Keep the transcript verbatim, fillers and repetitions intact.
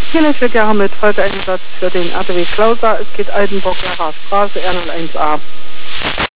Hier ich gerne mit Folgeeinsatz für den R T W Klauser. Es geht Altenburg-Lehrer Straße R null eins A.